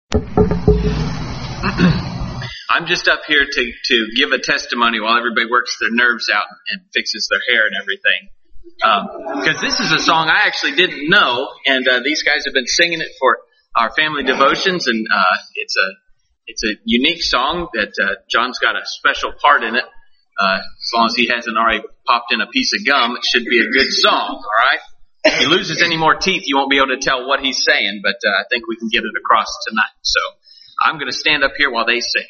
I'm just up here to give a testimony while everybody works their nerves out and fixes their hair and everything. Because this is a song I actually didn't know, and these guys have been singing it for our family devotions, and it's a unique song that John's got a special part in it. As long as he hasn't already popped in a piece of gum, it should be a good song, all right? If he loses any more teeth, you won't be able to tell what he's saying, but I think we can get it across tonight. So I'm going to stand up here while they sing.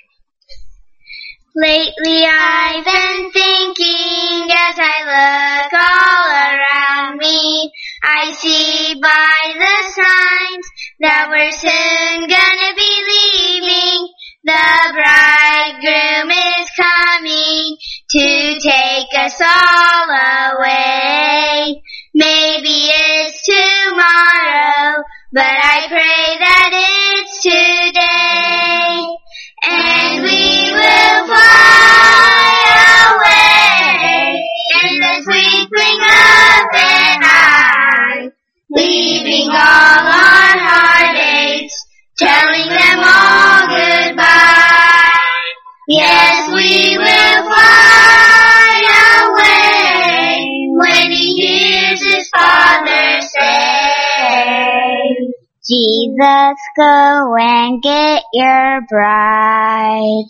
Lately I've been thinking as I look all around me, I see by the signs that we're soon gonna be leaving. The bridegroom is coming to take us all away. Maybe it's tomorrow, but I pray that it's today. And we will fly away in the twinkling of an eye, leaving all our heartaches, telling them all goodbye. Yes, we will fly away when he hears his Father say, Jesus, go and get your bride.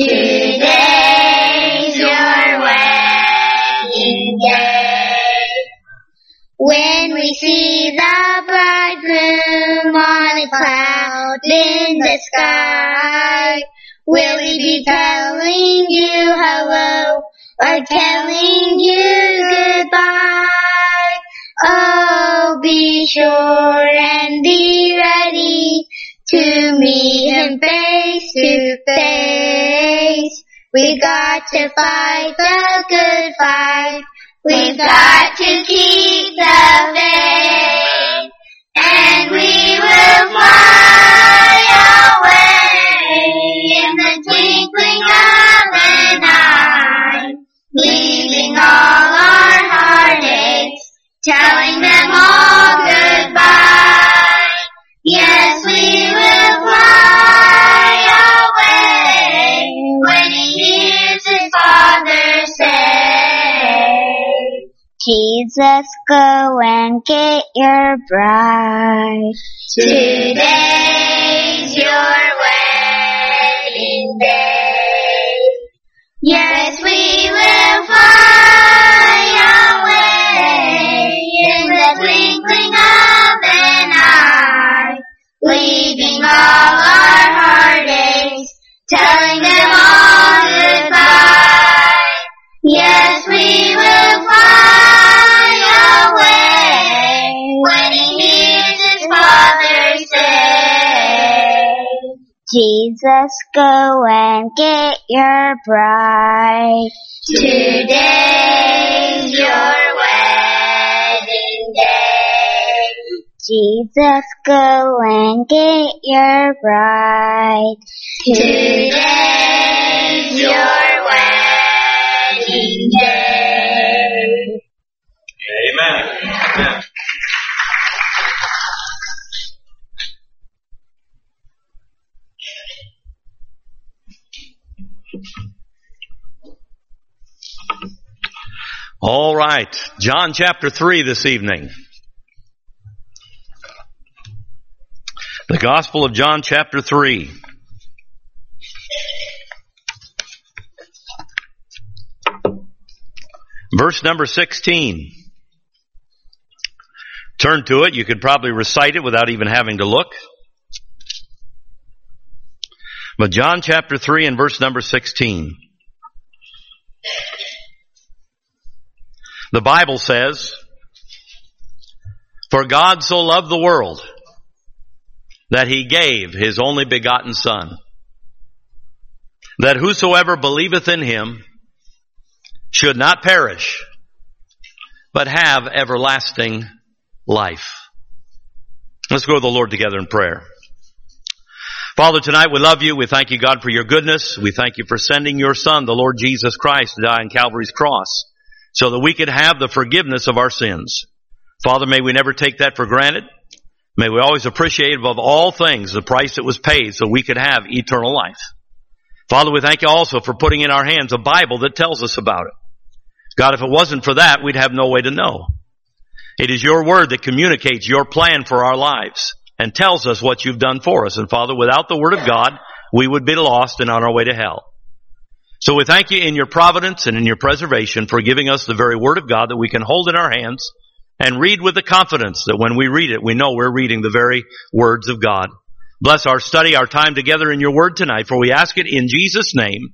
Today's your wedding day. When we see the bridegroom on a cloud in the sky, will he be telling you hello or telling you goodbye? Oh, be sure and be ready to meet him face to face. We've got to fight the good fight. We've got to keep the faith. And we will fly away in the twinkling of an eye, leaving all our heartaches, telling them all goodbye. Yes, we will fly away when he hears his Father say, Jesus, go and get your bride. Today's your wedding day. Yes, we will fly away in the twinkling of an eye, leaving all our heartaches, telling them all goodbye. Yes, we will fly away when he hears his Father say, Jesus, go and get your bride. Today's your wedding day. Jesus, go and get your bride. Today's your wedding day. Amen. Amen. All right, John chapter 3 this evening. The Gospel of John chapter 3. Verse number 16. Turn to it. You could probably recite it without even having to look. But John chapter 3 and verse number 16. The Bible says, "For God so loved the world that he gave his only begotten Son, that whosoever believeth in him should not perish, but have everlasting life." Let's go to the Lord together in prayer. Father, tonight we love you. We thank you, God, for your goodness. We thank you for sending your Son, the Lord Jesus Christ, to die on Calvary's cross so that we could have the forgiveness of our sins. Father, may we never take that for granted. May we always appreciate above all things the price that was paid so we could have eternal life. Father, we thank you also for putting in our hands a Bible that tells us about it. God, if it wasn't for that, we'd have no way to know. It is your word that communicates your plan for our lives and tells us what you've done for us. And Father, without the word of God, we would be lost and on our way to hell. So we thank you in your providence and in your preservation for giving us the very word of God that we can hold in our hands and read with the confidence that when we read it, we know we're reading the very words of God. Bless our study, our time together in your word tonight, for we ask it in Jesus' name.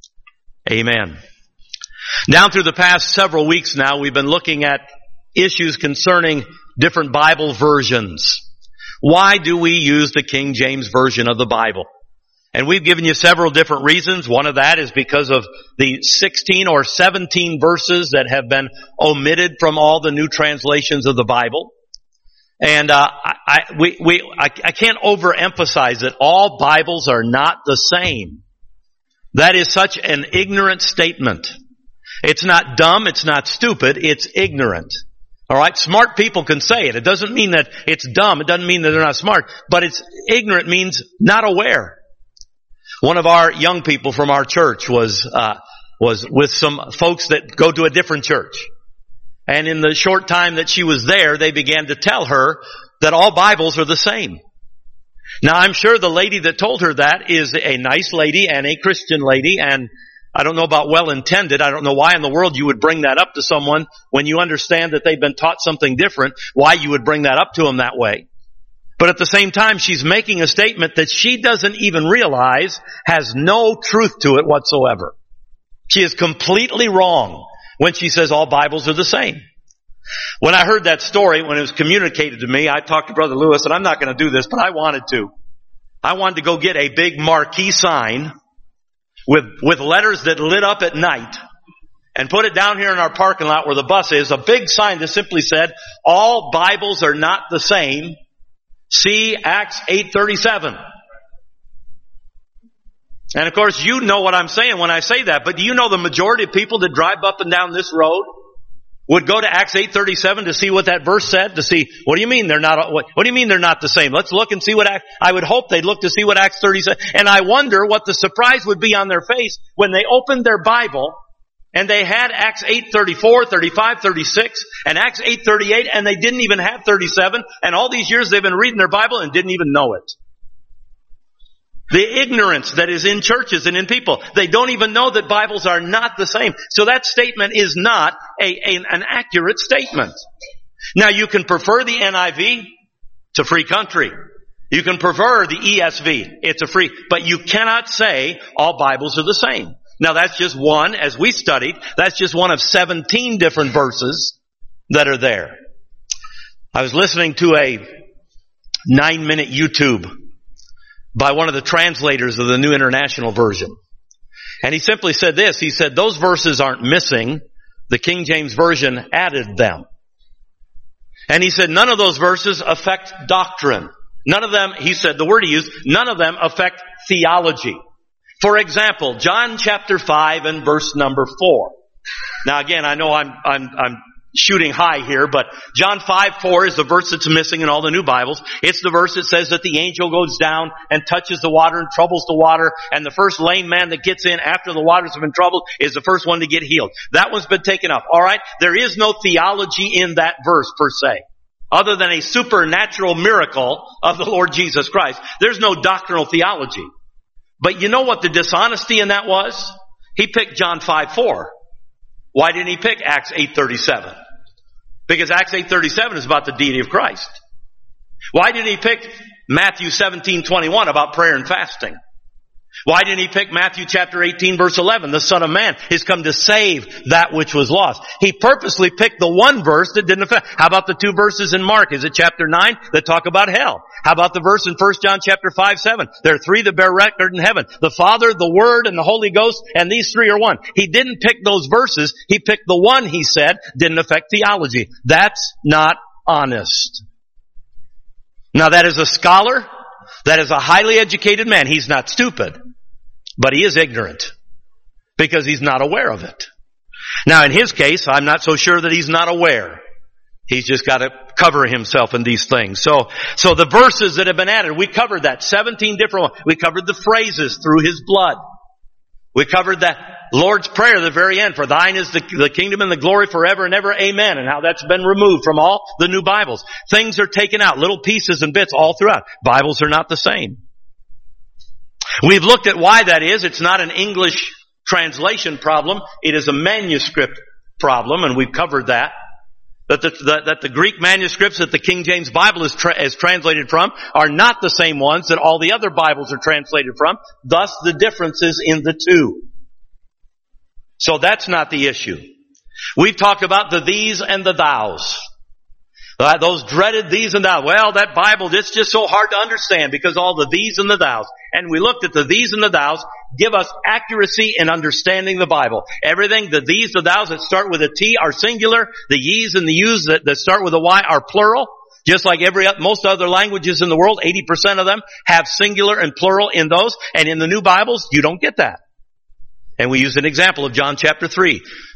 Amen. Down through the past several weeks now, we've been looking at issues concerning different Bible versions. Why do we use the King James Version of the Bible? And we've given you several different reasons. One of that is because of the 16 or 17 verses that have been omitted from all the new translations of the Bible. And I can't overemphasize that all Bibles are not the same. That is such an ignorant statement. It's not dumb, it's not stupid, it's ignorant. All right, smart people can say it. It doesn't mean that it's dumb. It doesn't mean that they're not smart. But it's ignorant means not aware. One of our young people from our church was with some folks that go to a different church. And in the short time that she was there, they began to tell her that all Bibles are the same. Now, I'm sure the lady that told her that is a nice lady and a Christian lady, and I don't know about well-intended. I don't know why in the world you would bring that up to someone when you understand that they've been taught something different, why you would bring that up to them that way. But at the same time, she's making a statement that she doesn't even realize has no truth to it whatsoever. She is completely wrong when she says all Bibles are the same. When I heard that story, when it was communicated to me, I talked to Brother Lewis, and I'm not going to do this, but I wanted to. I wanted to go get a big marquee sign with letters that lit up at night and put it down here in our parking lot where the bus is, a big sign that simply said, all Bibles are not the same. See Acts 8:37. And of course, you know what I'm saying when I say that, but do you know the majority of people that drive up and down this road would go to Acts 8:37 to see what that verse said, to see, what do you mean they're not, what do you mean they're not the same? Let's look and see what I would hope they'd look to see what Acts 30 said. And I wonder what the surprise would be on their face when they opened their Bible and they had Acts 8:34, 35, 36, and Acts 8:38, and they didn't even have 37, and all these years they've been reading their Bible and didn't even know it. The ignorance that is in churches and in people. They don't even know that Bibles are not the same. So that statement is not an accurate statement. Now you can prefer the NIV. It's a free country. You can prefer the ESV. It's a free, but you cannot say all Bibles are the same. Now that's just one, as we studied, that's just one of 17 different verses that are there. I was listening to a 9-minute YouTube by one of the translators of the New International Version. And he simply said this. He said, those verses aren't missing. The King James Version added them. And he said, none of those verses affect doctrine. None of them, he said, the word he used, none of them affect theology. For example, John chapter 5 and verse number 4. Now again, I know I'm shooting high here, but John 5:4 is the verse that's missing in all the new Bibles. It's the verse that says that the angel goes down and touches the water and troubles the water, and the first lame man that gets in after the waters have been troubled is the first one to get healed. That one's been taken up. All right? There is no theology in that verse per se, other than a supernatural miracle of the Lord Jesus Christ. There's no doctrinal theology. But you know what the dishonesty in that was? He picked John 5:4. Why didn't he pick Acts 8:37? Because Acts 8:37 is about the deity of Christ. Why didn't he pick Matthew 17:21 about prayer and fasting? Why didn't he pick Matthew chapter 18 verse 11? The Son of Man is come to save that which was lost. He purposely picked the one verse that didn't affect. How about the two verses in Mark? Is it chapter 9 that talk about hell? How about the verse in 1 John chapter 5:7? There are three that bear record in heaven. The Father, the Word, and the Holy Ghost, and these three are one. He didn't pick those verses. He picked the one, he said, didn't affect theology. That's not honest. Now that is a scholar. That is a highly educated man. He's not stupid, but he is ignorant because he's not aware of it. Now in his case, I'm not so sure that he's not aware. He's just got to cover himself in these things. So the verses that have been added, we covered that. 17 different ones. We covered the phrases through his blood. We covered that Lord's Prayer at the very end. For thine is the kingdom and the glory forever and ever. Amen. And how that's been removed from all the new Bibles. Things are taken out. Little pieces and bits all throughout. Bibles are not the same. We've looked at why that is. It's not an English translation problem. It is a manuscript problem. And we've covered that. That the Greek manuscripts that the King James Bible is translated from are not the same ones that all the other Bibles are translated from. Thus the differences in the two. So that's not the issue. We've talked about the these and the thous. Those dreaded these and thous. Well, that Bible, it's just so hard to understand because all the these and the thous. And we looked at the these and the thous give us accuracy in understanding the Bible. Everything, the these, the thous that start with a T are singular. The ye's and the you's that start with a Y are plural. Just like most other languages in the world, 80% of them have singular and plural in those. And in the new Bibles, you don't get that. And we use an example of John chapter 3.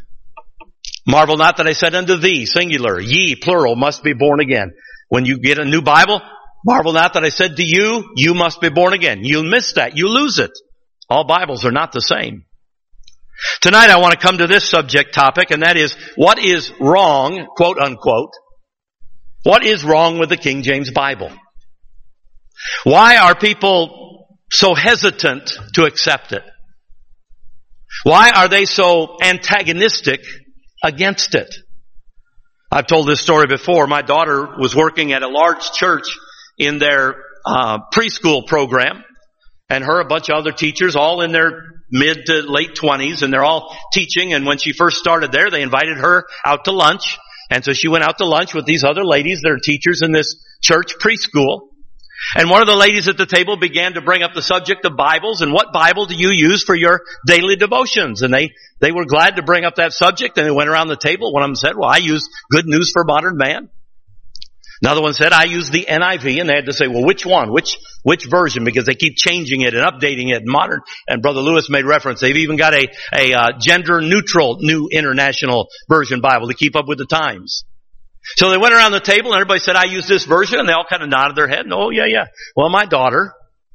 Marvel not that I said unto thee, singular, ye, plural, must be born again. When you get a new Bible, marvel not that I said to you, you must be born again. You miss that. You lose it. All Bibles are not the same. Tonight I want to come to this subject topic, and that is, what is wrong, quote unquote, what is wrong with the King James Bible? Why are people so hesitant to accept it? Why are they so antagonistic against it? I've told this story before. My daughter was working at a large church in their preschool program, and a bunch of other teachers, all in their mid to late 20s, and they're all teaching. And when she first started there, they invited her out to lunch. And so she went out to lunch with these other ladies that are teachers in this church preschool. And one of the ladies at the table began to bring up the subject of Bibles and what Bible do you use for your daily devotions? And they were glad to bring up that subject, and they went around the table. One of them said, well, I use Good News for Modern Man. Another one said, I use the NIV, and they had to say, well, which one? Which version? Because they keep changing it and updating it. Modern, and Brother Lewis made reference. They've even got a gender neutral New International Version Bible to keep up with the times. So they went around the table and everybody said, I use this version, and they all kind of nodded their head. And, oh, yeah. Well, my daughter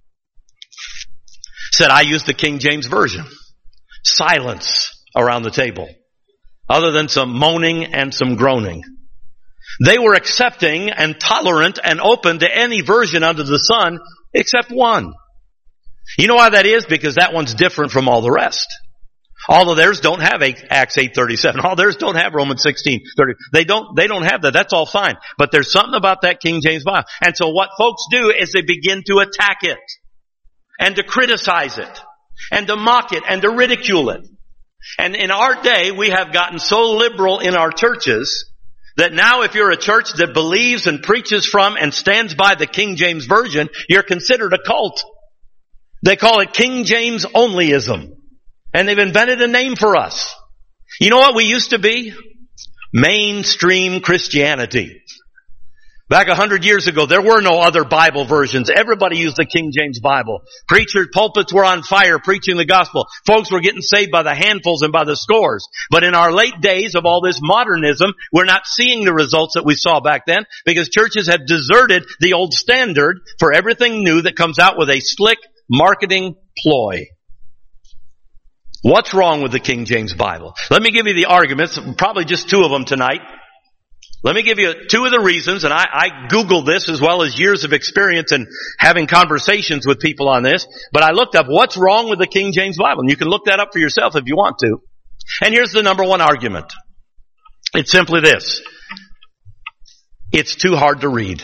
said, I use the King James Version. Silence around the table. Other than some moaning and some groaning. They were accepting and tolerant and open to any version under the sun except one. You know why that is? Because that one's different from all the rest. All of theirs don't have Acts 8:37. All theirs don't have Romans 16:30. They don't have that. That's all fine. But there's something about that King James Bible. And so what folks do is they begin to attack it and to criticize it and to mock it and to ridicule it. And in our day, we have gotten so liberal in our churches that now if you're a church that believes and preaches from and stands by the King James Version, you're considered a cult. They call it King James onlyism. And they've invented a name for us. You know what we used to be? Mainstream Christianity. Back 100 years ago, there were no other Bible versions. Everybody used the King James Bible. Preachers' pulpits were on fire preaching the gospel. Folks were getting saved by the handfuls and by the scores. But in our late days of all this modernism, we're not seeing the results that we saw back then because churches have deserted the old standard for everything new that comes out with a slick marketing ploy. What's wrong with the King James Bible? Let me give you the arguments, probably just two of them tonight. Let me give you two of the reasons, and I Googled this as well as years of experience in having conversations with people on this, but I looked up what's wrong with the King James Bible, and you can look that up for yourself if you want to. And here's the number one argument. It's simply this. It's too hard to read.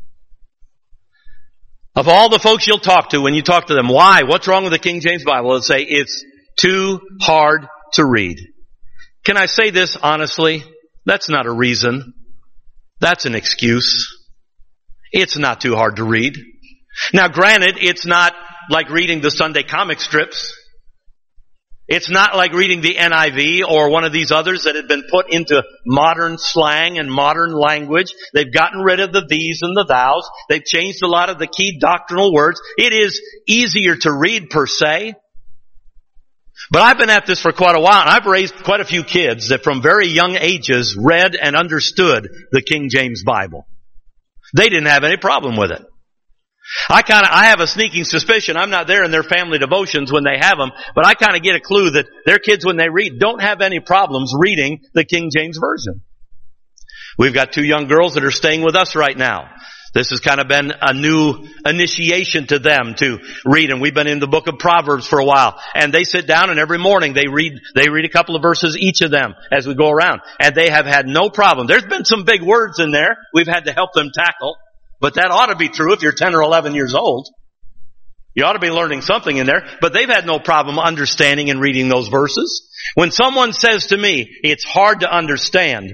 Of all the folks you'll talk to, when you talk to them, why? What's wrong with the King James Bible? They'll say, it's too hard to read. Can I say this honestly? That's not a reason. That's an excuse. It's not too hard to read. Now granted, it's not like reading the Sunday comic strips. It's not like reading the NIV or one of these others that had been put into modern slang and modern language. They've gotten rid of the these and the thous. They've changed a lot of the key doctrinal words. It is easier to read per se. But I've been at this for quite a while, and I've raised quite a few kids that from very young ages read and understood the King James Bible. They didn't have any problem with it. I have a sneaking suspicion, I'm not there in their family devotions when they have them, but I kind of get a clue that their kids when they read don't have any problems reading the King James Version. We've got 2 young girls that are staying with us right now. This has kind of been a new initiation to them to read, and we've been in the book of Proverbs for a while. And they sit down and every morning they read a couple of verses each of them as we go around. And they have had no problem. There's been some big words in there we've had to help them tackle, but that ought to be true if you're 10 or 11 years old. You ought to be learning something in there, but they've had no problem understanding and reading those verses. When someone says to me, it's hard to understand,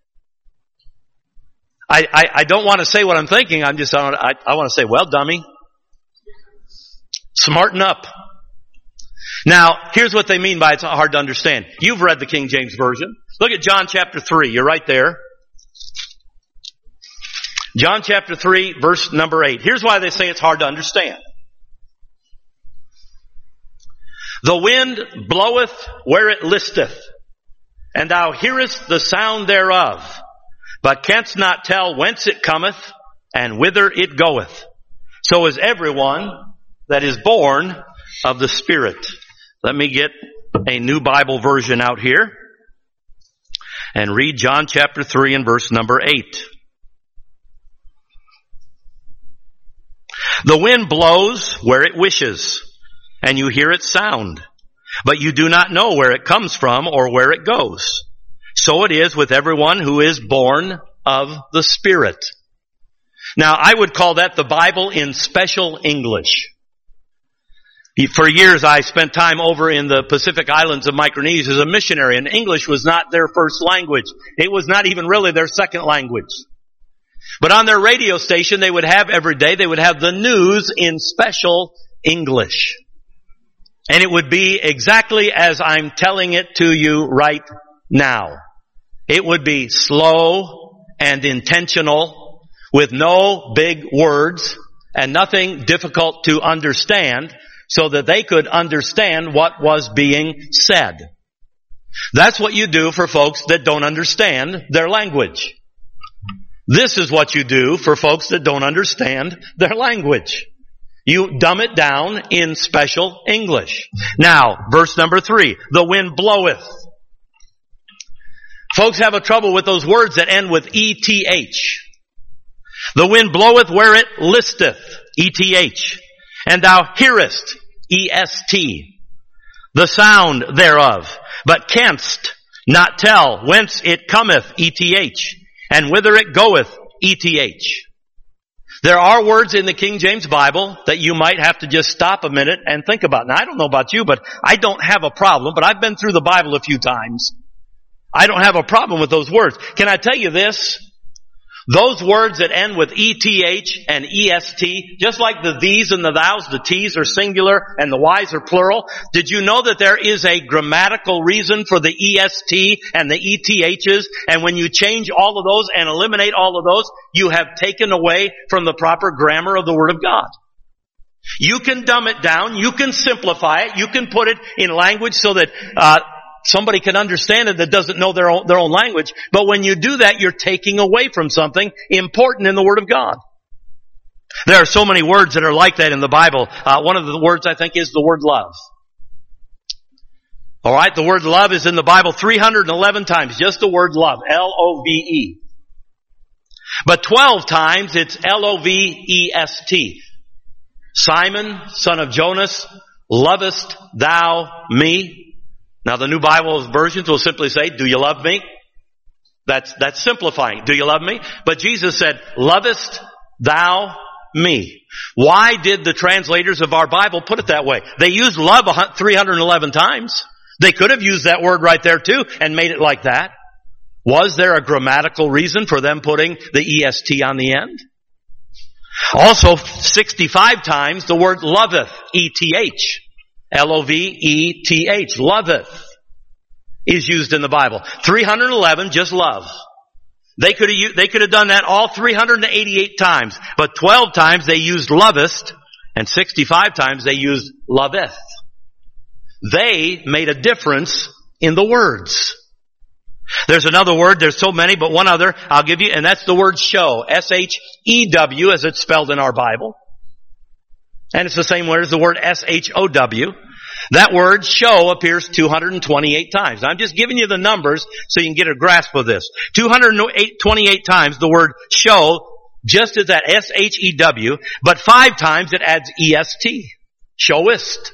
I don't want to say what I'm thinking. I want to say, well, dummy, smarten up. Now, here's what they mean by it's hard to understand. You've read the King James Version. Look at John chapter 3. You're right there. John chapter 3, verse number 8. Here's why they say it's hard to understand. The wind bloweth where it listeth, and thou hearest the sound thereof, but canst not tell whence it cometh and whither it goeth. So is everyone that is born of the Spirit. Let me get a new Bible version out here and read John chapter 3 and verse number 8. The wind blows where it wishes, and you hear its sound, but you do not know where it comes from or where it goes. So it is with everyone who is born of the Spirit. Now, I would call that the Bible in special English. For years, I spent time over in the Pacific Islands of Micronesia as a missionary, and English was not their first language. It was not even really their second language. But on their radio station, they would have every day, they would have the news in special English. And it would be exactly as I'm telling it to you right now. It would be slow and intentional with no big words and nothing difficult to understand so that they could understand what was being said. That's what you do for folks that don't understand their language. This is what you do for folks that don't understand their language. You dumb it down in special English. Now, verse number 3, the wind bloweth. Folks have a trouble with those words that end with ETH. The wind bloweth where it listeth, ETH. And thou hearest, EST, the sound thereof, but canst not tell whence it cometh, ETH, and whither it goeth, ETH. There are words in the King James Bible that you might have to just stop a minute and think about. Now, I don't know about you, but I don't have a problem, but I've been through the Bible a few times. I don't have a problem with those words. Can I tell you this? Those words that end with ETH and EST, just like the these and the thous, the T's are singular and the Y's are plural. Did you know that there is a grammatical reason for the EST and the ETHs? And when you change all of those and eliminate all of those, you have taken away from the proper grammar of the Word of God. You can dumb it down. You can simplify it. You can put it in language so that somebody can understand it that doesn't know their own language. But when you do that, you're taking away from something important in the Word of God. There are so many words that are like that in the Bible. One of the words I think is the word love. Alright, the word love is in the Bible 311 times. Just the word love. L-O-V-E. But 12 times it's L-O-V-E-S-T. Simon, son of Jonas, lovest thou me? Now the New Bible versions will simply say, do you love me? That's simplifying. Do you love me? But Jesus said, lovest thou me? Why did the translators of our Bible put it that way? They used love 311 times. They could have used that word right there too and made it like that. Was there a grammatical reason for them putting the EST on the end? Also, 65 times the word loveth, E-T-H. L-O-V-E-T-H, loveth, is used in the Bible. 311, just love. They could have done that all 388 times, but 12 times they used lovest, and 65 times they used loveth. They made a difference in the words. There's another word, there's so many, but one other I'll give you, and that's the word show. S-H-E-W as it's spelled in our Bible. And it's the same word as the word S-H-O-W. That word show appears 228 times. I'm just giving you the numbers so you can get a grasp of this. 228 times the word show just as that S-H-E-W, but 5 times it adds E-S-T. Showist.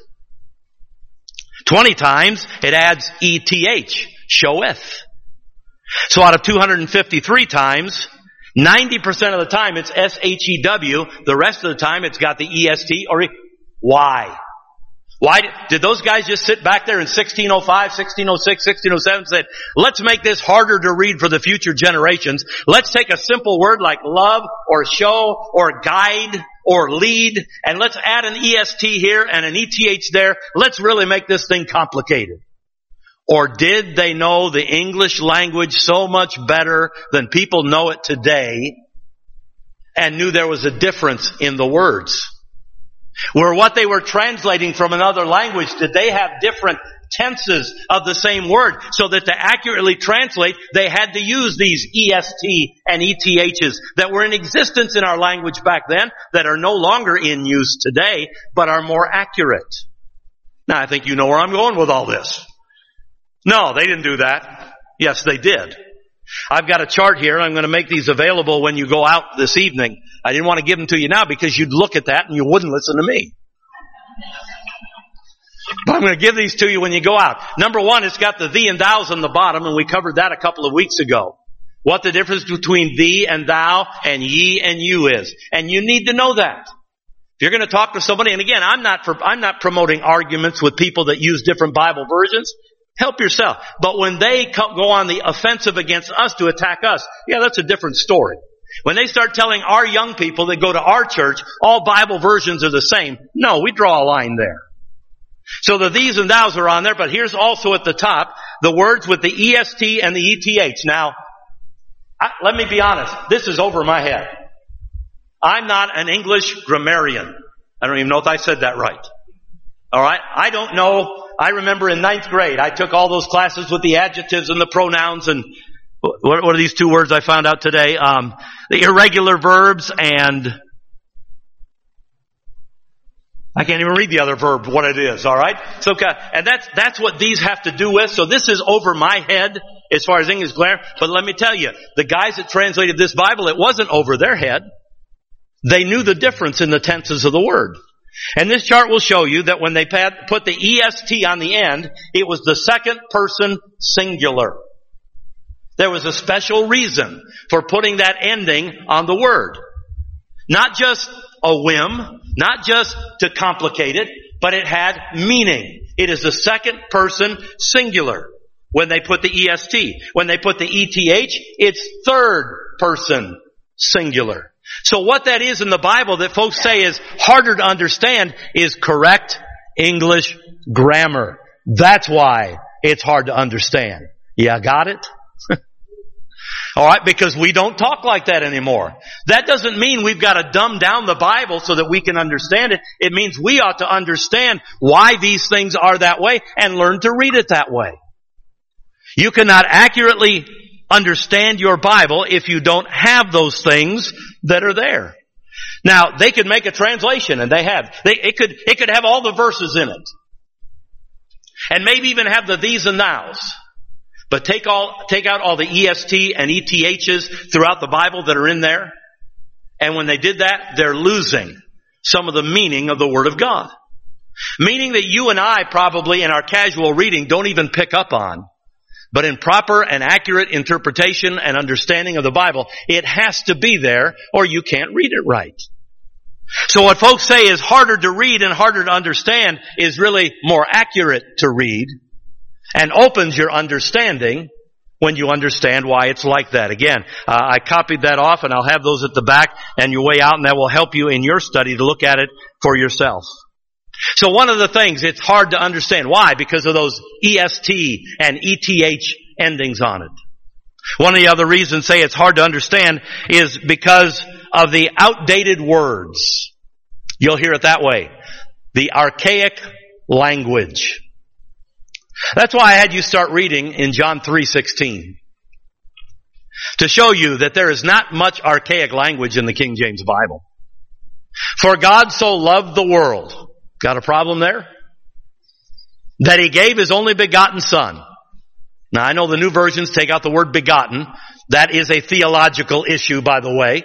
20 times it adds E-T-H. Showeth. So out of 253 times, 90% of the time it's S-H-E-W. The rest of the time it's got the E-S-T or why? Why did those guys just sit back there in 1605, 1606, 1607 and said, let's make this harder to read for the future generations. Let's take a simple word like love or show or guide or lead and let's add an E-S-T here and an E-T-H there. Let's really make this thing complicated. Or did they know the English language so much better than people know it today and knew there was a difference in the words? Where what they were translating from another language, did they have different tenses of the same word so that to accurately translate, they had to use these EST and ETHs that were in existence in our language back then that are no longer in use today, but are more accurate. Now, I think you know where I'm going with all this. No, they didn't do that. Yes, they did. I've got a chart here, and I'm going to make these available when you go out this evening. I didn't want to give them to you now because you'd look at that and you wouldn't listen to me. But I'm going to give these to you when you go out. Number 1, it's got the thee and thous on the bottom, and we covered that a couple of weeks ago. What the difference between thee and thou and ye and you is. And you need to know that. If you're going to talk to somebody, and again, I'm not promoting arguments with people that use different Bible versions. Help yourself. But when they go on the offensive against us to attack us, yeah, that's a different story. When they start telling our young people that go to our church, all Bible versions are the same. No, we draw a line there. So the these and thous are on there, but here's also at the top, the words with the EST and the ETH. Now, let me be honest. This is over my head. I'm not an English grammarian. I don't even know if I said that right. Alright? I don't know. I remember in 9th grade, I took all those classes with the adjectives and the pronouns and what are these 2 words I found out today? The irregular verbs and I can't even read the other verb, what it is, alright? So, and that's what these have to do with. So this is over my head as far as English grammar. But let me tell you, the guys that translated this Bible, it wasn't over their head. They knew the difference in the tenses of the word. And this chart will show you that when they put the EST on the end, it was the second person singular. There was a special reason for putting that ending on the word. Not just a whim, not just to complicate it, but it had meaning. It is the second person singular when they put the EST. When they put the ETH, it's third person singular. So what that is in the Bible that folks say is harder to understand is correct English grammar. That's why it's hard to understand. Yeah, got it? Alright, because we don't talk like that anymore. That doesn't mean we've got to dumb down the Bible so that we can understand it. It means we ought to understand why these things are that way and learn to read it that way. You cannot accurately understand your Bible if you don't have those things that are there. Now, they could make a translation, and they have. It could have all the verses in it. And maybe even have the these and thous. But take out all the EST and ETHs throughout the Bible that are in there. And when they did that, they're losing some of the meaning of the Word of God. Meaning that you and I probably in our casual reading don't even pick up on. But in proper and accurate interpretation and understanding of the Bible, it has to be there or you can't read it right. So what folks say is harder to read and harder to understand is really more accurate to read and opens your understanding when you understand why it's like that. Again, I copied that off and I'll have those at the back and your way out, and that will help you in your study to look at it for yourself. So one of the things, it's hard to understand. Why? Because of those EST and ETH endings on it. One of the other reasons say it's hard to understand is because of the outdated words. You'll hear it that way. The archaic language. That's why I had you start reading in John 3:16. To show you that there is not much archaic language in the King James Bible. For God so loved the world. Got a problem there? That He gave His only begotten Son. Now I know the new versions take out the word begotten. That is a theological issue, by the way.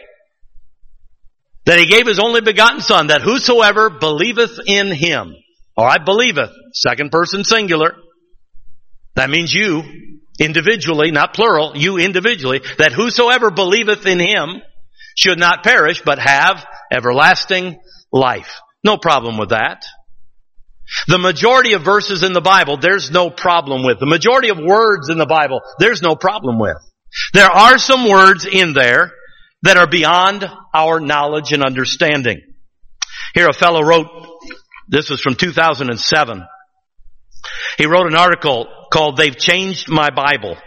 That He gave His only begotten Son, that whosoever believeth in Him. Alright, believeth. Second person singular. That means you, individually, not plural, you individually, that whosoever believeth in Him should not perish, but have everlasting life. No problem with that. The majority of verses in the Bible, there's no problem with. The majority of words in the Bible, there's no problem with. There are some words in there that are beyond our knowledge and understanding. Here a fellow wrote, this was from 2007. He wrote an article called "They've Changed My Bible."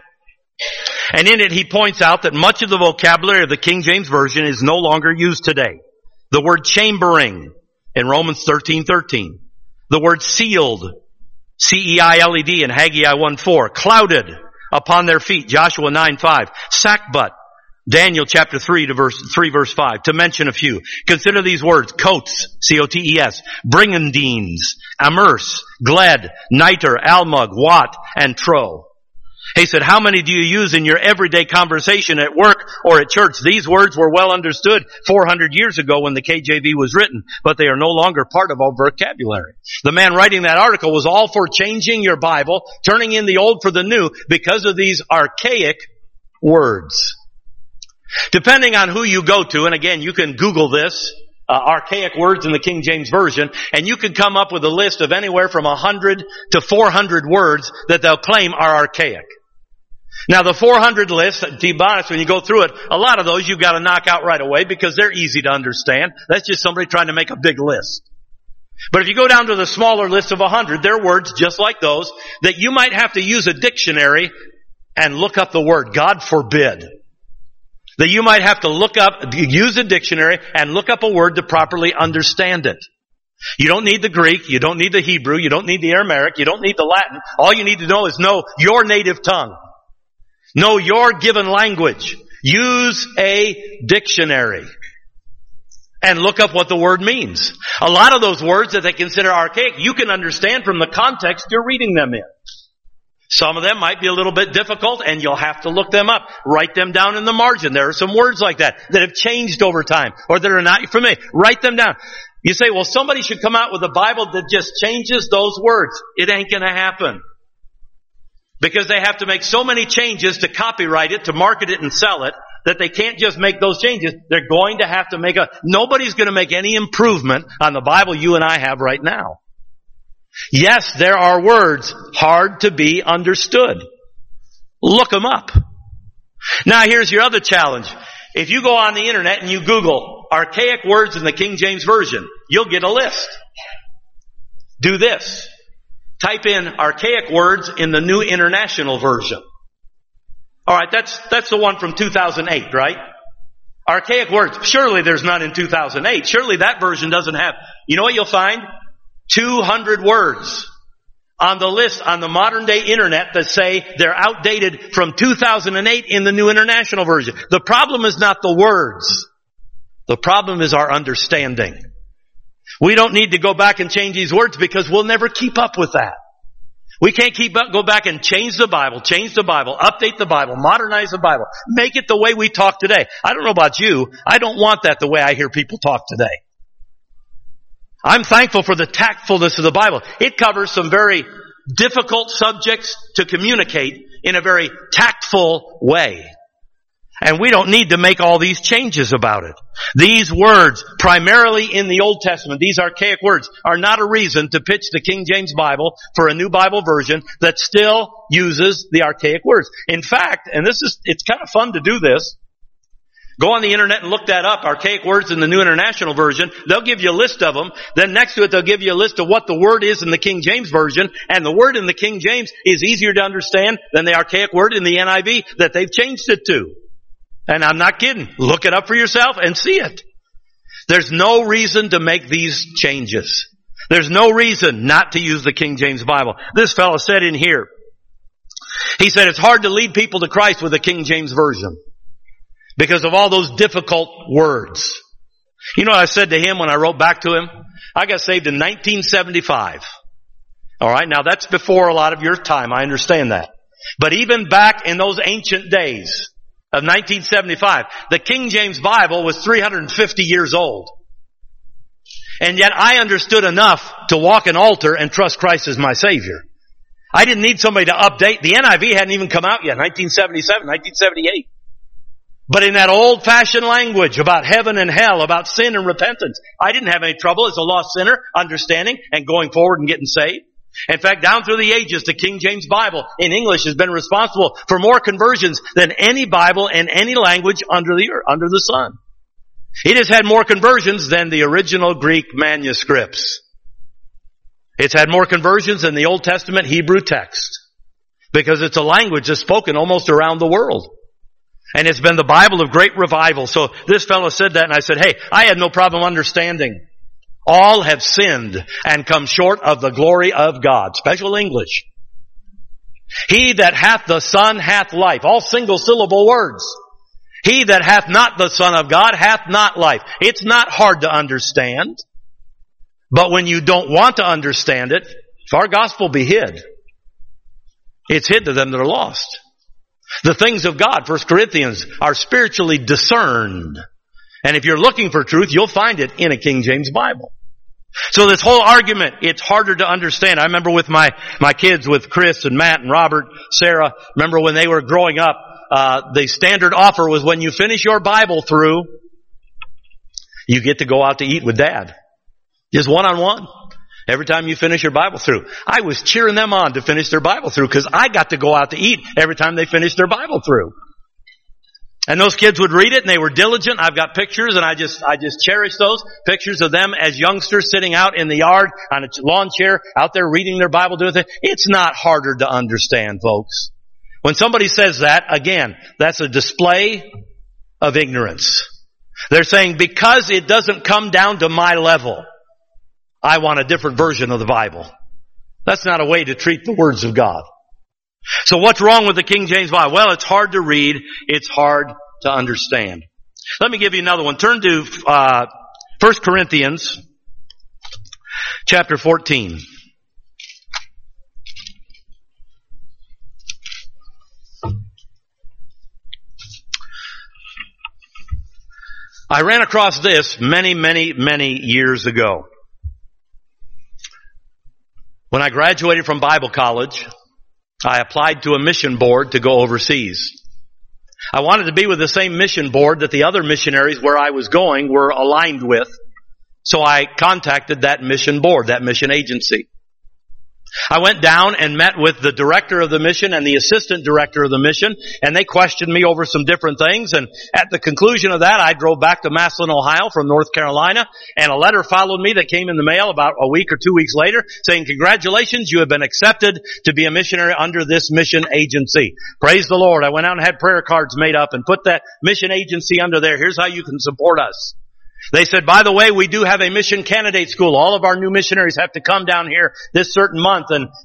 And in it he points out that much of the vocabulary of the King James Version is no longer used today. The word chambering in Romans 13:13. The word sealed, C-E-I-L-E-D in Haggai 1:4. Clouded upon their feet, Joshua 9:5. Sackbut, Daniel chapter 3 verse 5, to mention a few. Consider these words: coats, C-O-T-E-S, brigandines, amerce, gled, niter, almug, wat, and tro. He said, how many do you use in your everyday conversation at work or at church? These words were well understood 400 years ago when the KJV was written, but they are no longer part of our vocabulary. The man writing that article was all for changing your Bible, turning in the old for the new, because of these archaic words. Depending on who you go to, and again, you can Google this, archaic words in the King James Version, and you can come up with a list of anywhere from 100 to 400 words that they'll claim are archaic. Now the 400 list, to be honest, when you go through it, a lot of those you've got to knock out right away because they're easy to understand. That's just somebody trying to make a big list. But if you go down to the smaller list of 100, there are words just like those that you might have to use a dictionary and look up the word. God forbid. That you might have to use a dictionary and look up a word to properly understand it. You don't need the Greek, you don't need the Hebrew, you don't need the Aramaic, you don't need the Latin. All you need to know is know your native tongue. Know your given language. Use a dictionary and look up what the word means. A lot of those words that they consider archaic, you can understand from the context you're reading them in. Some of them might be a little bit difficult and you'll have to look them up. Write them down in the margin. There are some words like that have changed over time or that are not familiar. Write them down. You say, well, somebody should come out with a Bible that just changes those words. It ain't going to happen. Because they have to make so many changes to copyright it, to market it and sell it, that they can't just make those changes. They're going to have to nobody's going to make any improvement on the Bible you and I have right now. Yes, there are words hard to be understood. Look them up. Now here's your other challenge. If you go on the internet and you Google archaic words in the King James Version, you'll get a list. Do this. Type in archaic words in the New International Version. Alright, that's the one from 2008, right? Archaic words. Surely there's none in 2008. Surely that version doesn't have. You know what you'll find? 200 words on the list on the modern day internet that say they're outdated from 2008 in the New International Version. The problem is not the words. The problem is our understanding. We don't need to go back and change these words because we'll never keep up with that. We can't go back and change the Bible, update the Bible, modernize the Bible, make it the way we talk today. I don't know about you. I don't want that the way I hear people talk today. I'm thankful for the tactfulness of the Bible. It covers some very difficult subjects to communicate in a very tactful way. And we don't need to make all these changes about it. These words, primarily in the Old Testament, these archaic words, are not a reason to pitch the King James Bible for a new Bible version that still uses the archaic words. In fact, and it's kind of fun to do this, go on the internet and look that up, archaic words in the New International Version. They'll give you a list of them. Then next to it, they'll give you a list of what the word is in the King James Version. And the word in the King James is easier to understand than the archaic word in the NIV that they've changed it to. And I'm not kidding. Look it up for yourself and see it. There's no reason to make these changes. There's no reason not to use the King James Bible. This fellow said in here, he said it's hard to lead people to Christ with the King James Version because of all those difficult words. You know what I said to him when I wrote back to him? I got saved in 1975. All right, now that's before a lot of your time. I understand that. But even back in those ancient days of 1975, the King James Bible was 350 years old. And yet I understood enough to walk an altar and trust Christ as my Savior. I didn't need somebody to update. The NIV hadn't even come out yet, 1977, 1978. But in that old-fashioned language about heaven and hell, about sin and repentance, I didn't have any trouble as a lost sinner understanding and going forward and getting saved. In fact, down through the ages, the King James Bible in English has been responsible for more conversions than any Bible in any language under the sun. It has had more conversions than the original Greek manuscripts. It's had more conversions than the Old Testament Hebrew text because it's a language that's spoken almost around the world. And it's been the Bible of great revival. So this fellow said that and I said, hey, I had no problem understanding. All have sinned and come short of the glory of God. Special English. He that hath the Son hath life. All single syllable words. He that hath not the Son of God hath not life. It's not hard to understand. But when you don't want to understand it, if our gospel be hid, it's hid to them that are lost. The things of God, 1 Corinthians, are spiritually discerned. And if you're looking for truth, you'll find it in a King James Bible. So this whole argument, it's harder to understand. I remember with my kids, with Chris and Matt and Robert, Sarah, remember when they were growing up, the standard offer was when you finish your Bible through, you get to go out to eat with Dad. Just one-on-one. Every time you finish your Bible through. I was cheering them on to finish their Bible through because I got to go out to eat every time they finished their Bible through. And those kids would read it and they were diligent. I've got pictures and I just cherish those pictures of them as youngsters sitting out in the yard on a lawn chair out there reading their Bible, doing things. It's not harder to understand, folks. When somebody says that, again, that's a display of ignorance. They're saying because it doesn't come down to my level, I want a different version of the Bible. That's not a way to treat the words of God. So what's wrong with the King James Bible? Well, it's hard to read. It's hard to understand. Let me give you another one. Turn to 1 Corinthians chapter 14. I ran across this many years ago. When I graduated from Bible college, I applied to a mission board to go overseas. I wanted to be with the same mission board that the other missionaries where I was going were aligned with. So I contacted that mission board, that mission agency. I went down and met with the director of the mission and the assistant director of the mission, and they questioned me over some different things. And at the conclusion of that, I drove back to Massillon, Ohio from North Carolina, and a letter followed me that came in the mail about a week or 2 weeks later saying, congratulations, you have been accepted to be a missionary under this mission agency. Praise the Lord. I went out and had prayer cards made up and put that mission agency under there. Here's how you can support us. They said, by the way, we do have a mission candidate school. All of our new missionaries have to come down here this certain month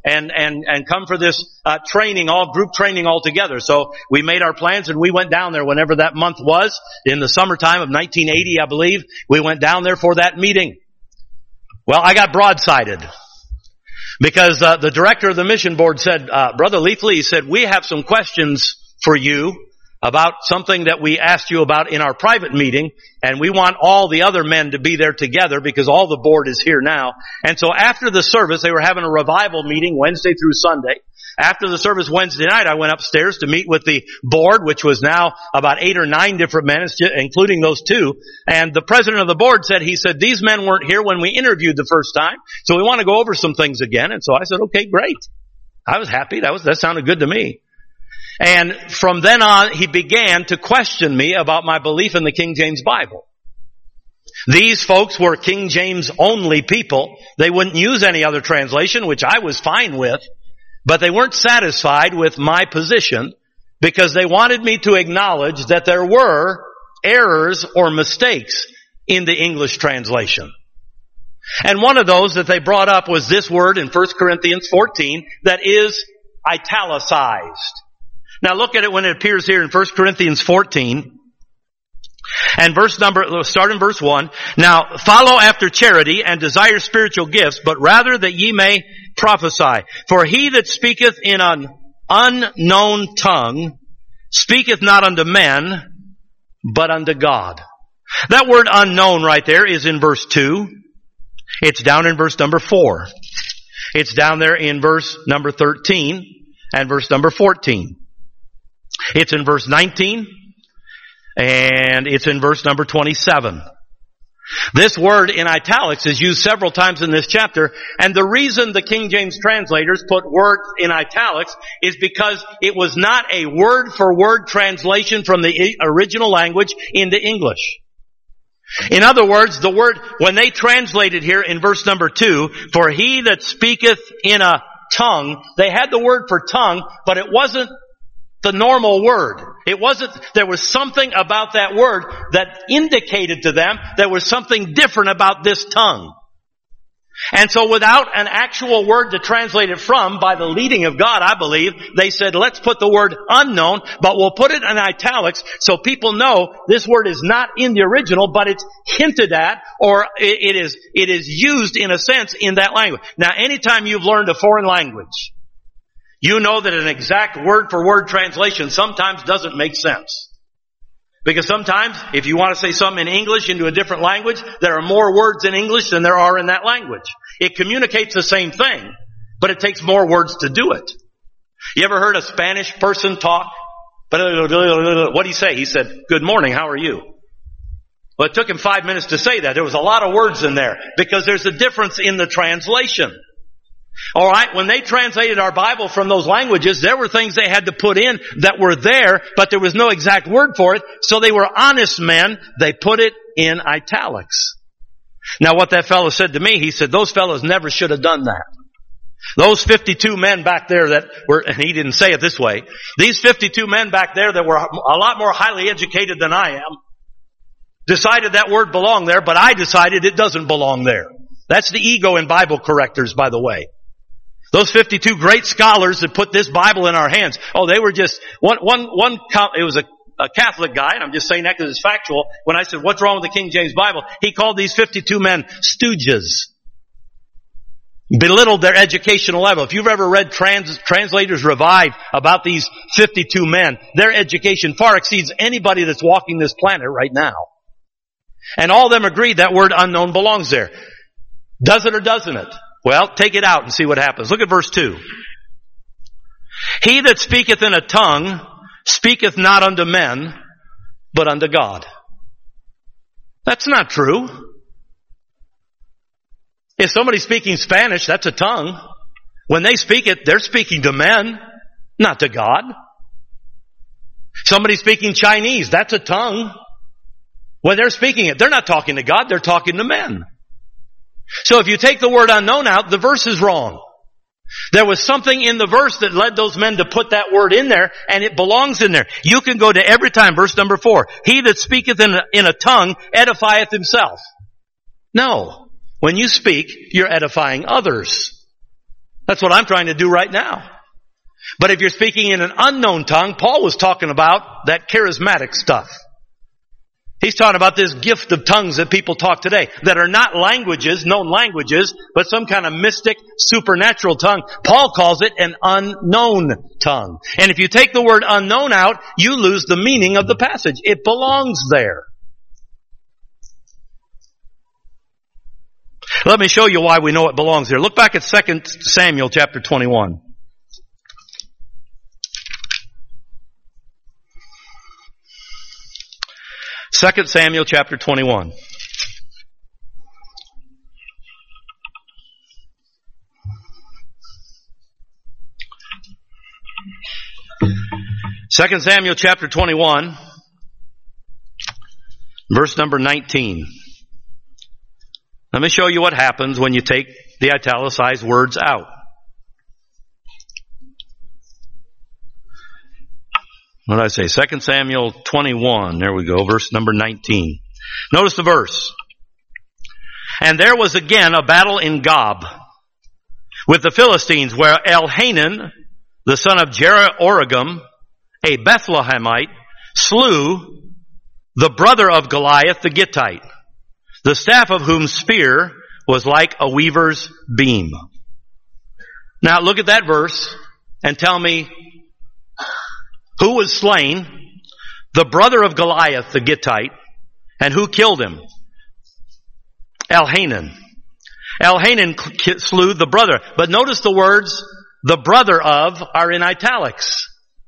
and come for this training, all group training all together. So we made our plans and we went down there whenever that month was. In the summertime of 1980, I believe, we went down there for that meeting. Well, I got broadsided because the director of the mission board said, Brother Leafley, he said, we have some questions for you about something that we asked you about in our private meeting, and we want all the other men to be there together because all the board is here now. And so after the service, they were having a revival meeting Wednesday through Sunday. After the service Wednesday night, I went upstairs to meet with the board, which was now about 8 or 9 different men, including those two. And the president of the board said, he said, these men weren't here when we interviewed the first time, so we want to go over some things again. And so I said, okay, great. I was happy. That sounded good to me. And from then on, he began to question me about my belief in the King James Bible. These folks were King James only people. They wouldn't use any other translation, which I was fine with, but they weren't satisfied with my position because they wanted me to acknowledge that there were errors or mistakes in the English translation. And one of those that they brought up was this word in 1 Corinthians 14 that is italicized. Now look at it when it appears here in 1 Corinthians 14. And start in verse 1. Now follow after charity and desire spiritual gifts, but rather that ye may prophesy. For he that speaketh in an unknown tongue speaketh not unto men, but unto God. That word unknown right there is in verse 2. It's down in verse number 4. It's down there in verse number 13 and verse number 14. It's in verse 19 and it's in verse number 27. This word in italics is used several times in this chapter, and the reason the King James translators put words in italics is because it was not a word-for-word translation from the original language into English. In other words, the word, when they translated here in verse number 2, for he that speaketh in a tongue, they had the word for tongue, but it wasn't the normal word. There was something about that word that indicated to them there was something different about this tongue. And so without an actual word to translate it from, by the leading of God, I believe, they said, let's put the word unknown, but we'll put it in italics so people know this word is not in the original, but it's hinted at, or it is used in a sense in that language. Now, anytime you've learned a foreign language, you know that an exact word-for-word translation sometimes doesn't make sense. Because sometimes, if you want to say something in English into a different language, there are more words in English than there are in that language. It communicates the same thing, but it takes more words to do it. You ever heard a Spanish person talk? What did he say? He said, "Good morning, how are you?" Well, it took him 5 minutes to say that. There was a lot of words in there because there's a difference in the translation. All right, when they translated our Bible from those languages, there were things they had to put in that were there, but there was no exact word for it. So they were honest men. They put it in italics. Now what that fellow said to me, he said, those fellows never should have done that. Those 52 men back there that were, and he didn't say it this way, these 52 men back there that were a lot more highly educated than I am, decided that word belonged there, but I decided it doesn't belong there. That's the ego in Bible correctors, by the way. Those 52 great scholars that put this Bible in our hands, they were just, it was a Catholic guy, and I'm just saying that because it's factual. When I said, what's wrong with the King James Bible? He called these 52 men stooges. Belittled their educational level. If you've ever read Translators Revive about these 52 men, their education far exceeds anybody that's walking this planet right now. And all of them agreed that word unknown belongs there. Does it or doesn't it? Well, take it out and see what happens. Look at verse 2. He that speaketh in a tongue speaketh not unto men, but unto God. That's not true. If somebody's speaking Spanish, that's a tongue. When they speak it, they're speaking to men, not to God. Somebody speaking Chinese, that's a tongue. When they're speaking it, they're not talking to God, they're talking to men. So if you take the word unknown out, the verse is wrong. There was something in the verse that led those men to put that word in there, and it belongs in there. You can go to every time, verse number 4. He that speaketh in a tongue edifieth himself. No. When you speak, you're edifying others. That's what I'm trying to do right now. But if you're speaking in an unknown tongue, Paul was talking about that charismatic stuff. He's talking about this gift of tongues that people talk today that are not languages, known languages, but some kind of mystic, supernatural tongue. Paul calls it an unknown tongue. And if you take the word unknown out, you lose the meaning of the passage. It belongs there. Let me show you why we know it belongs there. Look back at 2 Samuel chapter 21. Second Samuel chapter 21. Second Samuel chapter 21, verse number 19. Let me show you what happens when you take the italicized words out. What did I say? 2 Samuel 21. There we go. Verse number 19. Notice the verse. And there was again a battle in Gob with the Philistines, where Elhanan, the son of Jeroregam, a Bethlehemite, slew the brother of Goliath the Gittite, the staff of whom spear was like a weaver's beam. Now look at that verse and tell me who was slain, the brother of Goliath the Gittite, and who killed him? Elhanan. Elhanan slew the brother. But notice the words, the brother of, are in italics.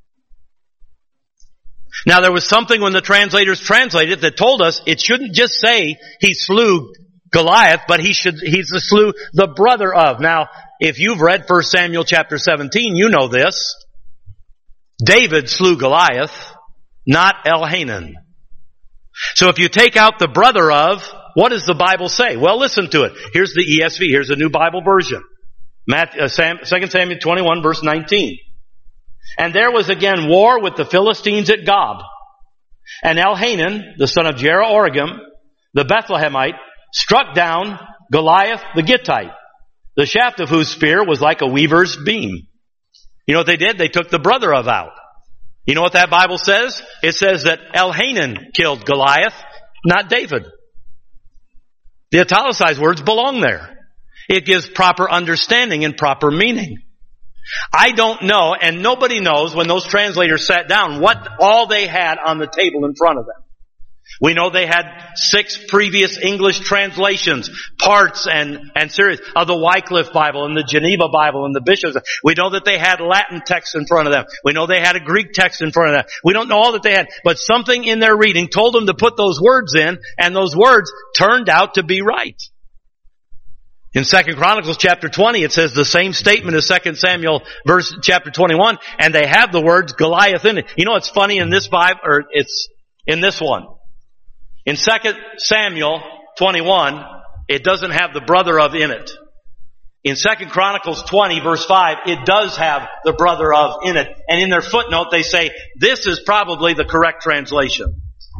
Now there was something when the translators translated that told us it shouldn't just say he slew Goliath, but he slew the brother of. Now, if you've read 1 Samuel chapter 17, you know this. David slew Goliath, not Elhanan. So if you take out the brother of, what does the Bible say? Well, listen to it. Here's the ESV. Here's the New Bible Version. 2 Samuel 21 verse 19. And there was again war with the Philistines at Gob. And Elhanan, the son of Jeroregam, the Bethlehemite, struck down Goliath the Gittite, the shaft of whose spear was like a weaver's beam. You know what they did? They took the brother of out. You know what that Bible says? It says that Elhanan killed Goliath, not David. The italicized words belong there. It gives proper understanding and proper meaning. I don't know, and nobody knows when those translators sat down what all they had on the table in front of them. We know they had 6 previous English translations, parts and series of the Wycliffe Bible and the Geneva Bible and the Bishops. We know that they had Latin texts in front of them. We know they had a Greek text in front of them. We don't know all that they had, but something in their reading told them to put those words in, and those words turned out to be right. In 2 Chronicles chapter 20, it says the same statement as 2 Samuel chapter 21, and they have the words Goliath in it. You know what's funny in this Bible, or it's in this one? In 2 Samuel 21, it doesn't have the brother of in it. In 2 Chronicles 20 verse 5, it does have the brother of in it. And in their footnote they say, this is probably the correct translation.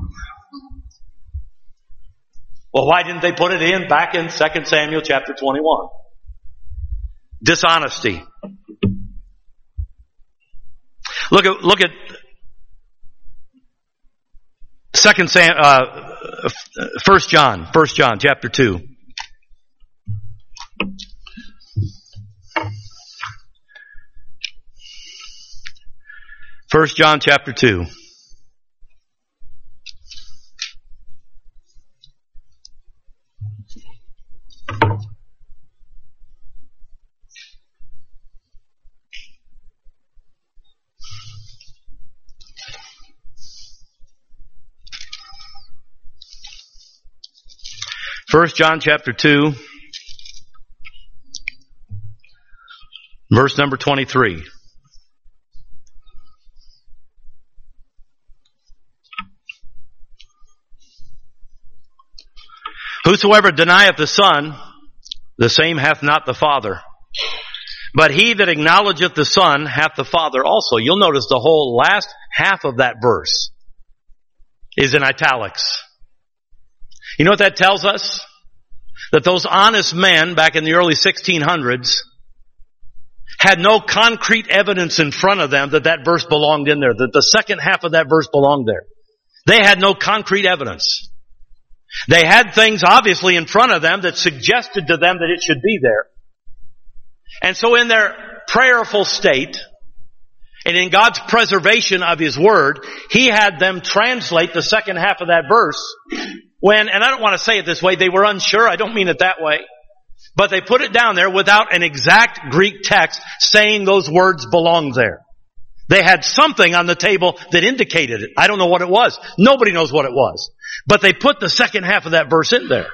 Well, why didn't they put it in back in 2 Samuel chapter 21? Dishonesty. Look at 1 John chapter 2. 1 John chapter 2. First John chapter 2, verse number 23. Whosoever denieth the Son, the same hath not the Father. But he that acknowledgeth the Son hath the Father also. You'll notice the whole last half of that verse is in italics. You know what that tells us? That those honest men back in the early 1600s had no concrete evidence in front of them that that verse belonged in there, that the second half of that verse belonged there. They had no concrete evidence. They had things obviously in front of them that suggested to them that it should be there. And so in their prayerful state, and in God's preservation of His Word, He had them translate the second half of that verse when, and I don't want to say it this way, they were unsure, I don't mean it that way, but they put it down there without an exact Greek text saying those words belonged there. They had something on the table that indicated it. I don't know what it was. Nobody knows what it was. But they put the second half of that verse in there.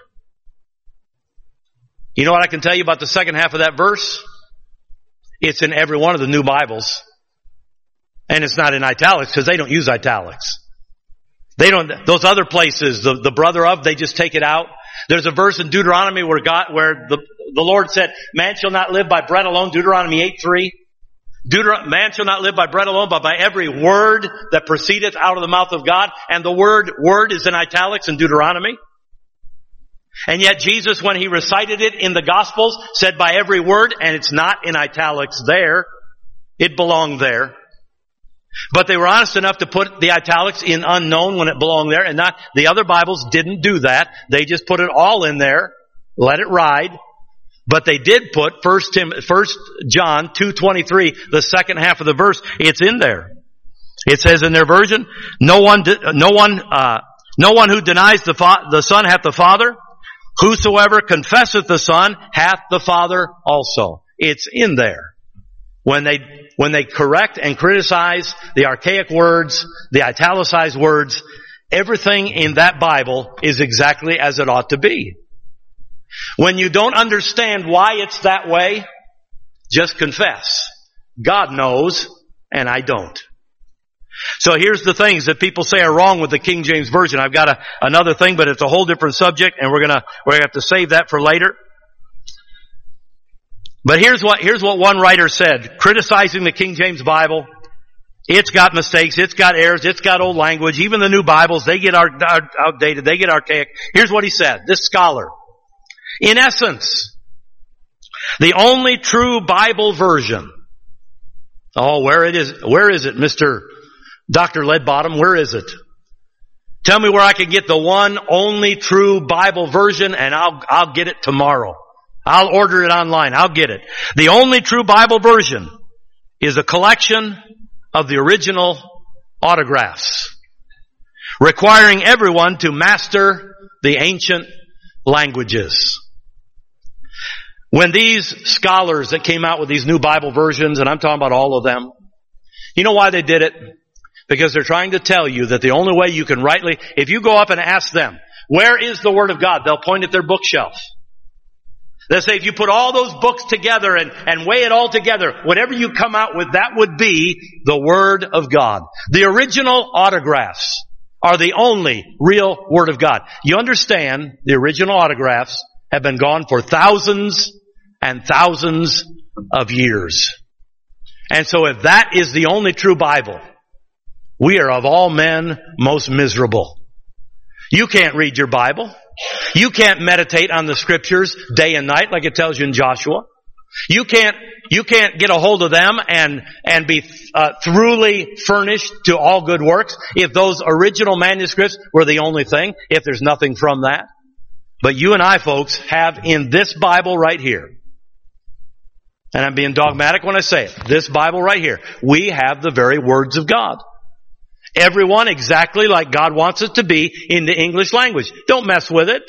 You know what I can tell you about the second half of that verse? It's in every one of the new Bibles. And it's not in italics because they don't use italics. They don't, those other places, the brother of, they just take it out. There's a verse in Deuteronomy where the Lord said, man shall not live by bread alone, Deuteronomy 8:3. Man shall not live by bread alone, but by every word that proceedeth out of the mouth of God. And the word is in italics in Deuteronomy. And yet Jesus, when he recited it in the Gospels, said by every word, and it's not in italics there, it belonged there. But they were honest enough to put the italics in unknown when it belonged there, and not, the other Bibles didn't do that. They just put it all in there, let it ride. But they did put 1 John 2:23, the second half of the verse, it's in there. It says in their version, no one who denies the Son hath the Father. Whosoever confesseth the Son hath the Father also. It's in there. When they correct and criticize the archaic words, the italicized words, everything in that Bible is exactly as it ought to be. When you don't understand why it's that way, just confess. God knows, and I don't. So here's the things that people say are wrong with the King James Version. I've got another thing, but it's a whole different subject, and we're gonna have to save that for later. But here's what one writer said, criticizing the King James Bible. It's got mistakes, it's got errors, it's got old language. Even the new Bibles, they get outdated, they get archaic. Here's what he said, this scholar. In essence, the only true Bible version. Oh, where it is? Where is it, Mr. Dr. Ledbottom? Where is it? Tell me where I can get the one only true Bible version, and I'll get it tomorrow. I'll order it online. I'll get it. The only true Bible version is a collection of the original autographs, requiring everyone to master the ancient languages. When these scholars that came out with these new Bible versions, and I'm talking about all of them, you know why they did it? Because they're trying to tell you that the only way you can rightly, if you go up and ask them, where is the Word of God? They'll point at their bookshelf. They'll say, if you put all those books together and weigh it all together, whatever you come out with, that would be the Word of God. The original autographs are the only real Word of God. You understand, the original autographs have been gone for thousands and thousands of years. And so if that is the only true Bible, we are of all men most miserable. You can't read your Bible. You can't meditate on the Scriptures day and night like it tells you in Joshua. You can't get a hold of them and be thoroughly furnished to all good works if those original manuscripts were the only thing, if there's nothing from that. But you and I, folks, have in this Bible right here, and I'm being dogmatic when I say it, this Bible right here, we have the very words of God. Everyone exactly like God wants it to be in the English language. Don't mess with it.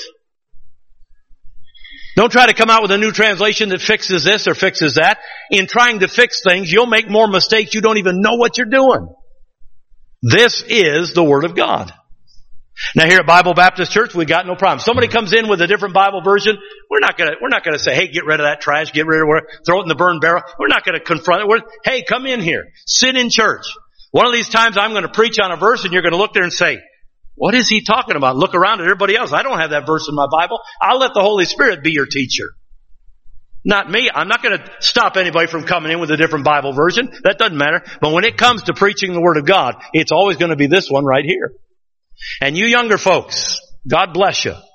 Don't try to come out with a new translation that fixes this or fixes that. In trying to fix things, you'll make more mistakes. You don't even know what you're doing. This is the Word of God. Now here at Bible Baptist Church, we got no problem. Somebody comes in with a different Bible version, we're not gonna say, hey, get rid of that trash, get rid of it, throw it in the burn barrel. We're not gonna confront it. Hey, come in here. Sit in church. One of these times I'm going to preach on a verse and you're going to look there and say, what is he talking about? Look around at everybody else. I don't have that verse in my Bible. I'll let the Holy Spirit be your teacher. Not me. I'm not going to stop anybody from coming in with a different Bible version. That doesn't matter. But when it comes to preaching the Word of God, it's always going to be this one right here. And you younger folks, God bless you.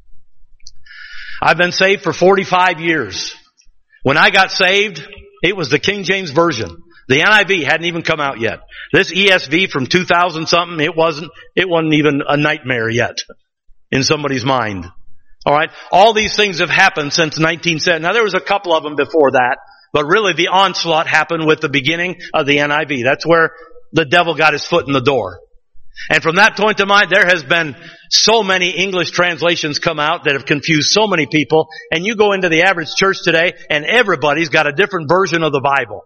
I've been saved for 45 years. When I got saved, it was the King James Version. The NIV hadn't even come out yet. This ESV from 2000 something, it wasn't even a nightmare yet in somebody's mind. Alright? All these things have happened since 1970. Now there was a couple of them before that, but really the onslaught happened with the beginning of the NIV. That's where the devil got his foot in the door. And from that point to mind, there has been so many English translations come out that have confused so many people. And you go into the average church today and everybody's got a different version of the Bible.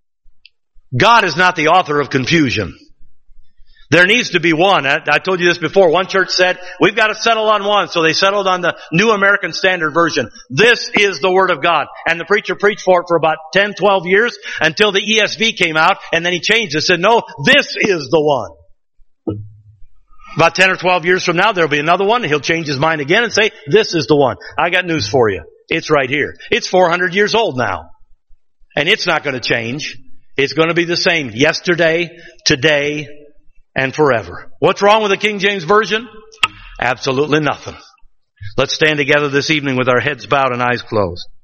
God is not the author of confusion. There needs to be one. I told you this before. One church said, we've got to settle on one. So they settled on the New American Standard Version. This is the Word of God. And the preacher preached for it for about 10, 12 years until the ESV came out. And then he changed it. Said, no, this is the one. About 10 or 12 years from now, there'll be another one. And he'll change his mind again and say, this is the one. I got news for you. It's right here. It's 400 years old now. And it's not going to change. It's going to be the same yesterday, today, and forever. What's wrong with the King James Version? Absolutely nothing. Let's stand together this evening with our heads bowed and eyes closed.